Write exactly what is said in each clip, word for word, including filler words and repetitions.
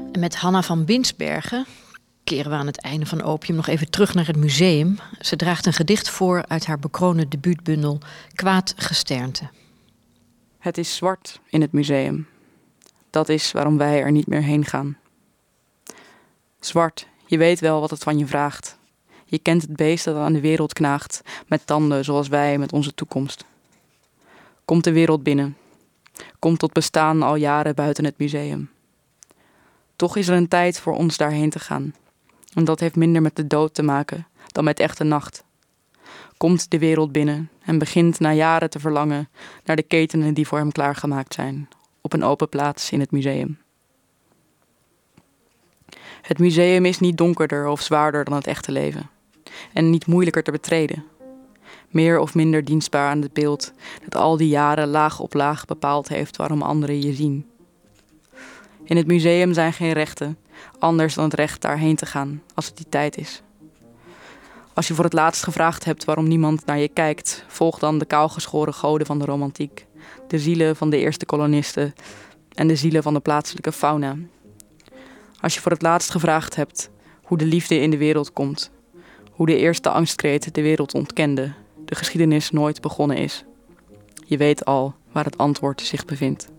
En met Hanna van Binsbergen keren we aan het einde van Opium nog even terug naar het museum. Ze draagt een gedicht voor uit haar bekroonde debuutbundel Kwaad Gesternte. Het is zwart in het museum. Dat is waarom wij er niet meer heen gaan. Zwart, je weet wel wat het van je vraagt. Je kent het beest dat aan de wereld knaagt, met tanden zoals wij met onze toekomst. Komt de wereld binnen. Komt tot bestaan al jaren buiten het museum. Toch is er een tijd voor ons daarheen te gaan. En dat heeft minder met de dood te maken dan met echte nacht. Komt de wereld binnen en begint na jaren te verlangen naar de ketenen die voor hem klaargemaakt zijn, op een open plaats in het museum. Het museum is niet donkerder of zwaarder dan het echte leven. En niet moeilijker te betreden. Meer of minder dienstbaar aan het beeld dat al die jaren laag op laag bepaald heeft waarom anderen je zien. In het museum zijn geen rechten, anders dan het recht daarheen te gaan, als het die tijd is. Als je voor het laatst gevraagd hebt waarom niemand naar je kijkt, volg dan de kaalgeschoren goden van de romantiek, de zielen van de eerste kolonisten en de zielen van de plaatselijke fauna. Als je voor het laatst gevraagd hebt hoe de liefde in de wereld komt, hoe de eerste angstkreet de wereld ontkende, de geschiedenis nooit begonnen is. Je weet al waar het antwoord zich bevindt.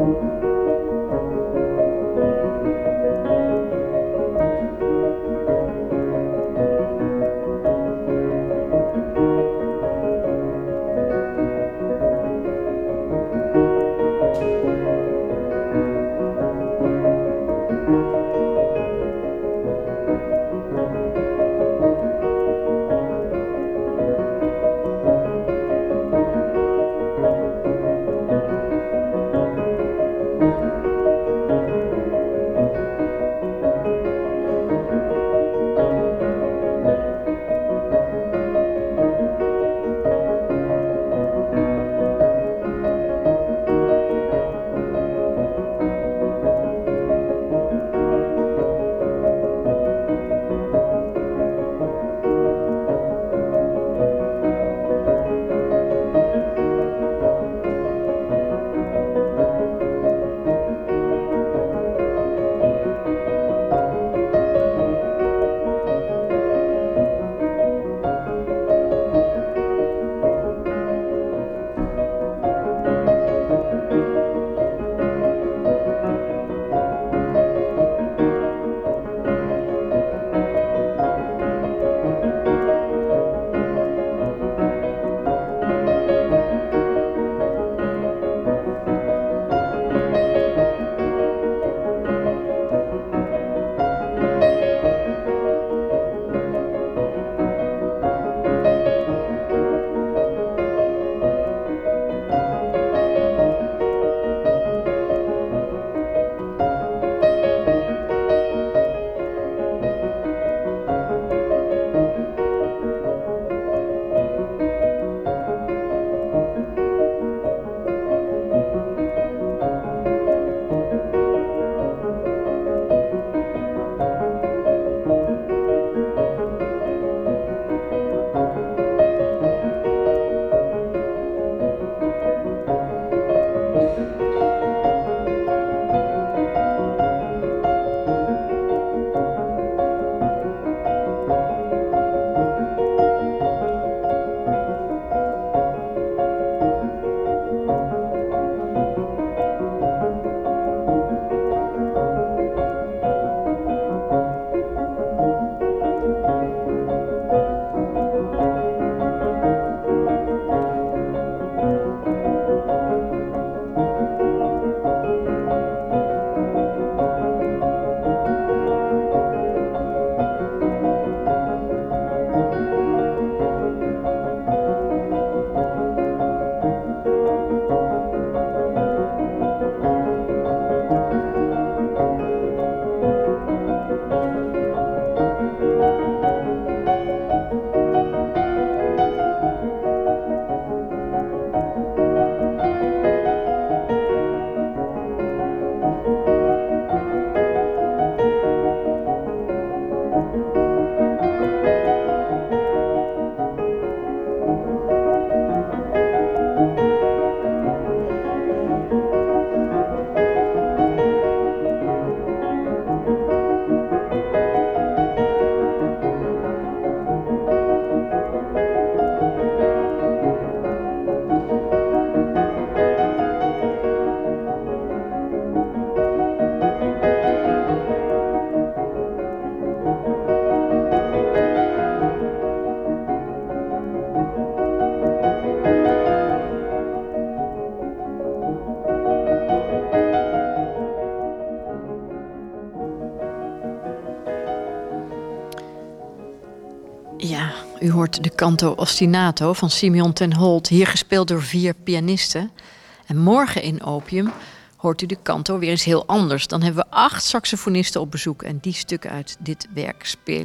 Ja, u hoort de canto ostinato van Simeon ten Holt, hier gespeeld door vier pianisten. En morgen in Opium hoort u de canto weer eens heel anders. Dan hebben we acht saxofonisten op bezoek en die stukken uit dit werk spelen.